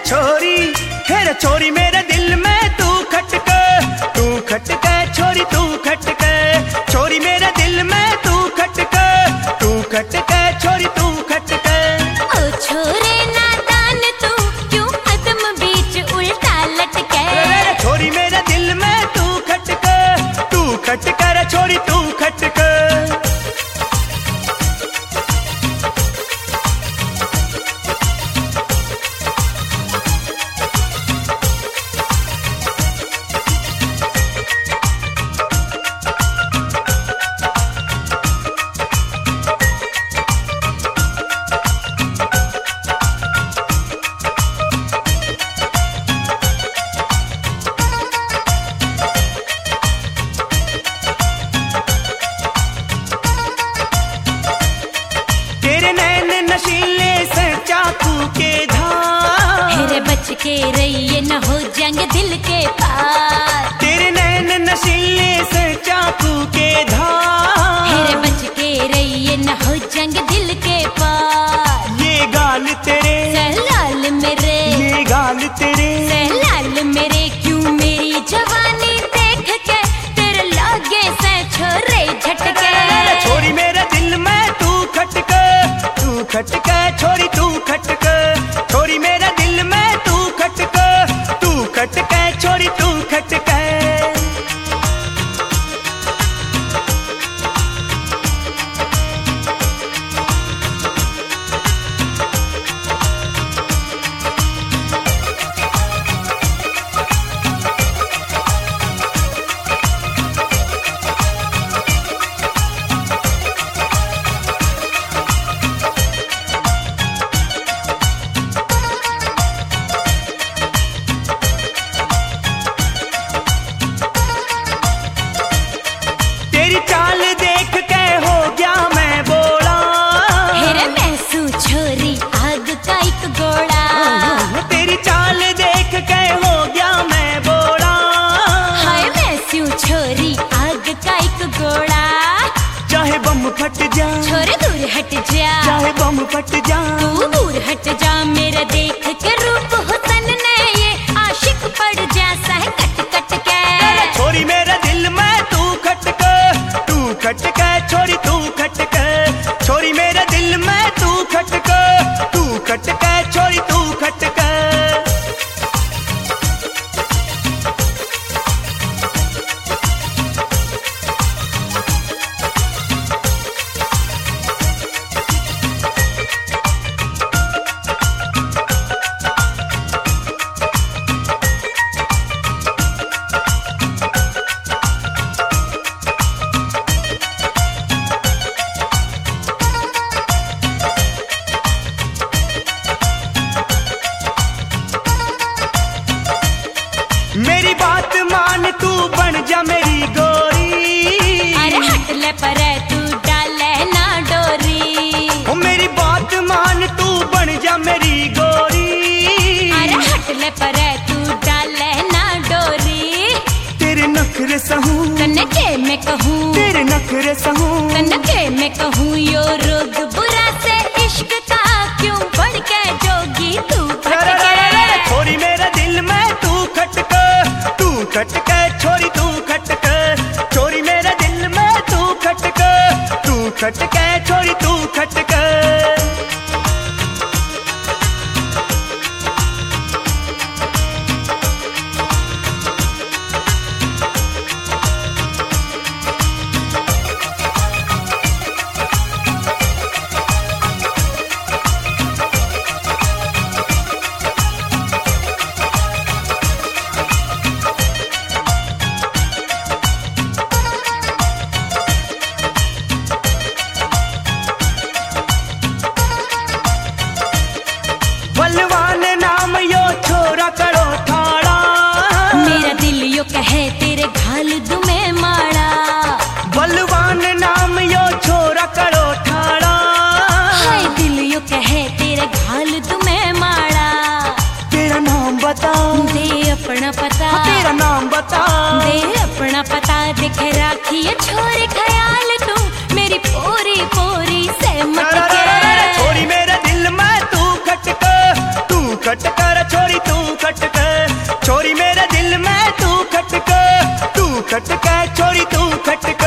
छोरी, हेरे छोरी मेरे दिल में तू खटके छोरी तू खटके, छोरी मेरे दिल में तू खटके छोरी तू खटके। ओ छोरे नादान तू क्यों कदम बीच उल्टा लटके, छोरी मेरे दिल में तू खटके रे छोरी तू खटके। नशीले से चाकू के धार, हेरे बच के रहिए न हो जंग दिल के पार। तेरे नैन नशीले से चाकू के धार, हेरे बच के रहिए न हो जंग दिल के पार। ये गाल तेरे सहलाल मेरे, ये गाल तेरे सहलाल मेरे, क्यों मेरी जवानी देख के तेरे लागे से छोरे झटके। छोरी मेरे दिल में तू खटके छोरी तू खटके, छोरी मेरे दिल में तू खटके छोरी तू खटके। तेरी चाल देख के हो गया मैं बोला, हेरे मैसू छोरी आग का एक गोला। तेरी चाल देख के हो गया मैं बोला, हाय मैसू छोरी आग का एक गोला। चाहे बम फट जा छोरे दूर हट जा, चाहे बम फट जा तू दूर हट जा। मेरा देख के रूप हुसन ने ये आशिक पड़ जा सह कट के। छोरी मेरे दिल में तू खटके छोरी तू खटके, छोरी मेरे दिल में तू खटके छोरी तू खटके। मेरी बात मान तू बन जा मेरी गोरी, अरे हट ले पर तू डाले ना डोरी। ओ मेरी बात मान तू बन जा मेरी गोरी, अरे हट ले पर तू डाले ना डोरी। तेरे नखरे सहूं कनके में कहूँ, तेरे नखरे सहूं कनके में कहूँ, यो रोग बुरा से इश्क का क्यों बढ़ के जोगी तू भटके। छोरी मेरे दिल में तू खटके छोरी तू खटके, छोरी मेरे दिल में तू खटके छोरी तू खटके। बलवान नाम यो छोरा करो ठाड़ा, मेरा दिल यो कहे तेरे घाल दुमे माड़ा। बलवान नाम यो छोरा करो ठाड़ा, हाय दिल यो कहे तेरे घाल दुमे माड़ा। तेरा नाम बता दे अपना पता, तेरा नाम बता दे अपना पता। दिख राखी है छोरे ख्याल तू मेरी पोरी पोरी से मत के। छोरी मेरे दिल में तू खटके छोरी खटके छोरी तू खटके।